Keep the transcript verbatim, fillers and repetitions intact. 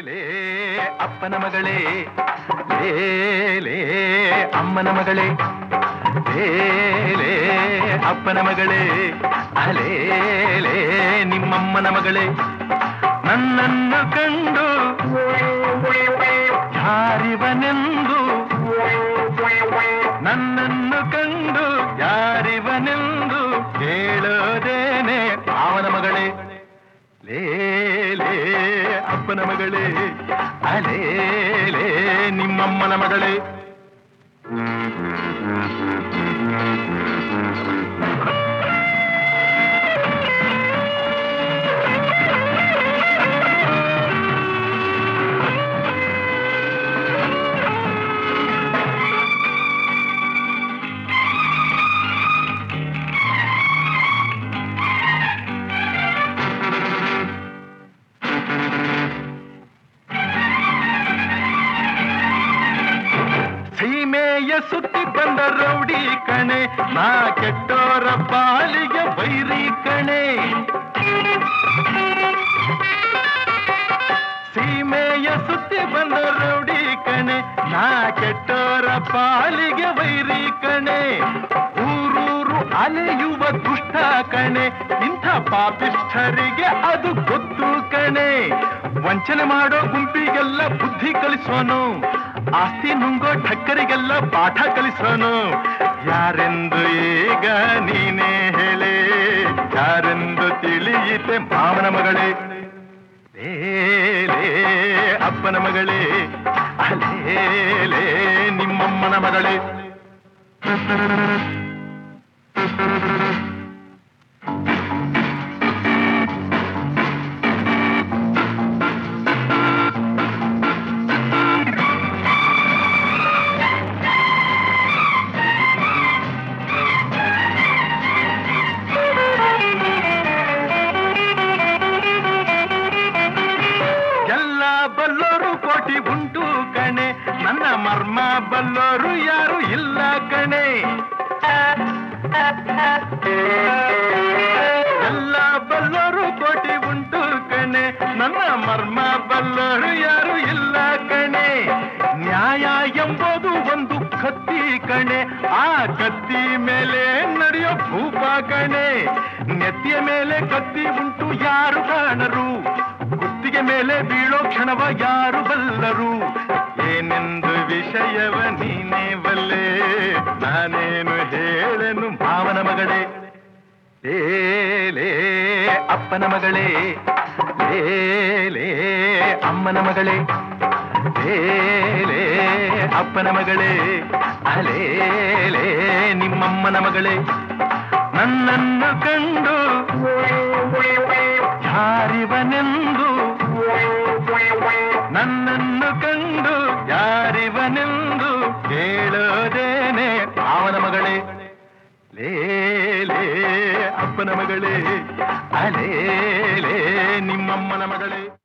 ಲೇ ಅಪ್ಪನ ಮಗಳೇ, ಲೇ ಲೇ ಅಮ್ಮನ ಮಗಳೇ, ಲೇ ಲೇ ಅಪ್ಪನ ಮಗಳೇ, ಅಲೇ ಲೇ ನಿಮ್ಮಮ್ಮನ ಮಗಳೇ. ನನ್ನನ್ನು ಕಂಡು ಯಾರಿವನೆಂದು, ನನ್ನನ್ನು ಕಂಡು ಯಾರಿವನೆಂದು ಕೇಳೋದೇನೆ ಅವನ ಮಗಳೇ. ಲೇ ಲೇ ಅಪ್ಪನ ಮಗಳೇ, ಅಲೇ ಲೇ ನಿಮ್ಮಮ್ಮನ ಮಗಳೇ. ಸೀಮೆಯ ಸುತ್ತಿ ಬಂದ ರೌಡಿ ಕಣೆ, ನಾ ಕೆಟ್ಟೋರ ಪಾಲಿಗೆ ಬೈರಿ ಕಣೆ. ಸೀಮೆಯ ಸುತ್ತಿ ಬಂದ ರೌಡಿ ಕಣೆ, ನಾ ಕೆಟ್ಟೋರ ಪಾಲಿಗೆ ಬೈರಿ ಕಣೆ. ಊರೂರು ಅಲೆಯುವ ದುಷ್ಟ ಕಣೆ, ಇಂಥ ಪಾಪಿಷ್ಠರಿಗೆ ಅದು ಗೊತ್ತು ಕಣೆ. ವಂಚನೆ ಮಾಡೋ ಗುಂಪಿಗೆಲ್ಲ ಬುದ್ಧಿ ಕಲಿಸೋನು, ಆಸ್ತಿ ನುಂಗೋ ಠಕ್ಕರಿಗೆಲ್ಲ ಪಾಠ ಕಲಿಸೋನು. ಯಾರೆಂದು ಈಗ ನೀನೇ ಹೇಳೆ, ಯಾರೆಂದು ತಿಳಿಯಿತೆ ಮಾವನ ಮಗಳೇ. ಲೇ ಲೇ ಅಪ್ಪನ ಮಗಳೇ, ಅಲೇ ಲೇ ನಿಮ್ಮಮ್ಮನ ಮಗಳೇ. ಬಲ್ಲೋರು ಕೋಟಿ ಉಂಟು ಕಣೆ, ನನ್ನ ಮರ್ಮ ಬಲ್ಲೋರು ಯಾರು ಇಲ್ಲ ಕಣೆ. ಎಲ್ಲ ಬಲ್ಲೋರು ಕೋಟಿ ಉಂಟು ಕಣೆ, ನನ್ನ ಮರ್ಮ ಬಲ್ಲೋರು ಯಾರು ಇಲ್ಲ ಕಣೆ. ನ್ಯಾಯ ಎಂಬುದು ಒಂದು ಕತ್ತಿ ಕಣೆ, ಆ ಕತ್ತಿ ಮೇಲೆ ನಡೆಯೋ ಭೂಪ ಕಣೆ. ನೆತ್ತಿಯ ಮೇಲೆ ಕತ್ತಿ ಉಂಟು ಯಾರು ಕಾಣರು, ಕುತ್ತಿಗೆ ಮೇಲೆ ಬೀಳೋ ಕ್ಷಣವ ಯಾರು ಬಲ್ಲರು. ಏನೆಂದು ವಿಷಯವ ನೀನೇ ಬಲ್ಲೆ, ನಾನೇನು ಹೇಳೆನು ಮಾವನ ಮಗಳೇ. ಲೇ ಲೇ ಅಪ್ಪನ ಮಗಳೇ, ಲೇ ಲೇ ಅಮ್ಮನ ಮಗಳೇ, ಲೇ ಲೇ ಅಪ್ಪನ ಮಗಳೇ, ಅಲೇ ಲೇ ನಿಮ್ಮಮ್ಮನ ಮಗಳೇ. ನನ್ನನ್ನು ಕಂಡು ಯಾರಿವನೆಂದು, ನನ್ನನ್ನು ಕಂಡು ಯಾರಿವನೆಂದು ಕೇಳೋದೇನೆ ಅವನ ಮಗಳೇ. ಲೇ ಲೇ ಅಪ್ಪನ ಮಗಳೇ, ಅಲೇ ಲೇ ನಿಮ್ಮಮ್ಮನ ಮಗಳೇ.